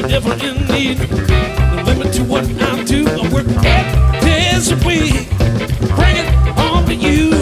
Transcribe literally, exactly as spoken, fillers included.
ever in need. No limit to what I'll do. I work eight days a week. Bring it on to you.